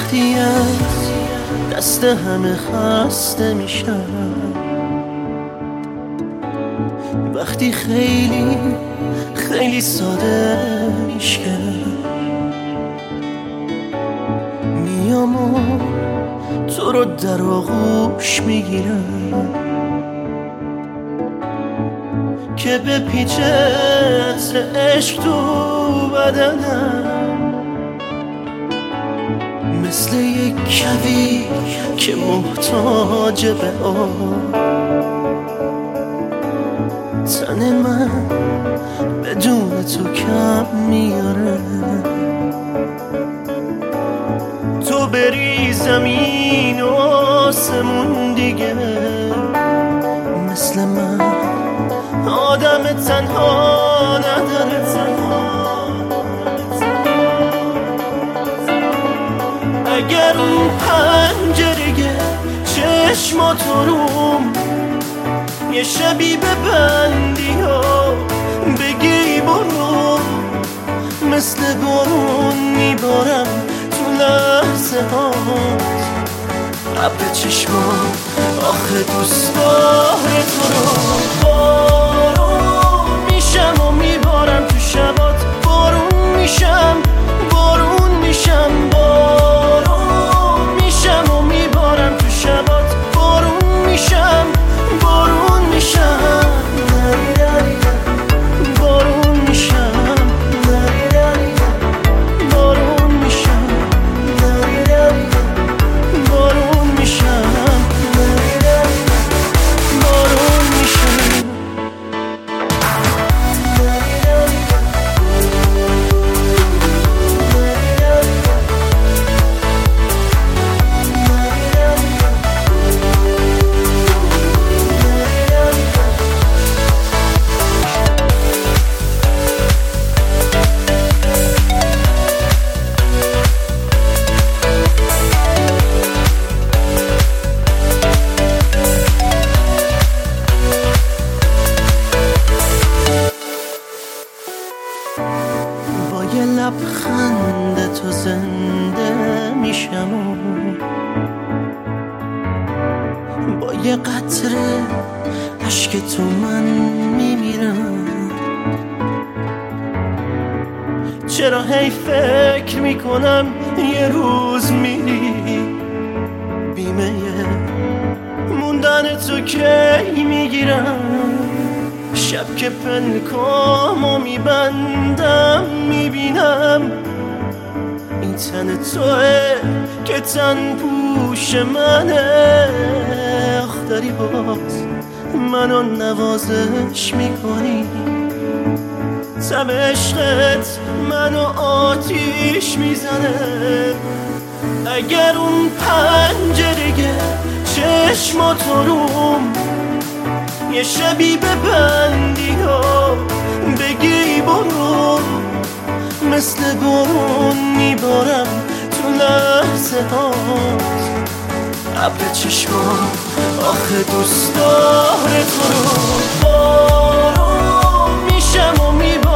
وقتی از دست همه خسته میشم، وقتی خیلی خیلی ساده میشم، میام و تو رو در آغوش میگیرم که به پیچ عطر عشق تو بدنم، مثل یک کویر که محتاج به آب. تن من بدون تو کم میاره، تو بری زمین و آسمون دیگه مثل من آدم تنها نداره. اگر اون پنجره چشماتو روم یه شبی ببندی ها بگی برو، مثل بارون میبارم تو لحظه هات ابر چشمات. آخه دوست داره تو رو بارون میشم و میبارم تو شبات، بارون میشم بارون میشم، بارون میشم و میبارم تو شبات، بارون میشم بارون میشم، بارون میشم بارون میشم، بارون میشم بارون میشم. با یه لبخند تو زنده میشم و با یه قطره اشک تو من میمیرم. چرا هی فکر میکنم یه روز میری، بیمه موندن تو کی میگیرم. شب که پنکامو میبندم میبینم این تن توه که تن پوش منه. آخ داری باز منو نوازش میکنی، تب عشقت منو آتیش میزنه. اگر اون پنجره چشماتو روم یه شبی ببندی ها بگی برو، مثل بارون میبارم تو لحظه هات ابر چشمات. آخه دوست داره تو رو بارون میشم و میبارم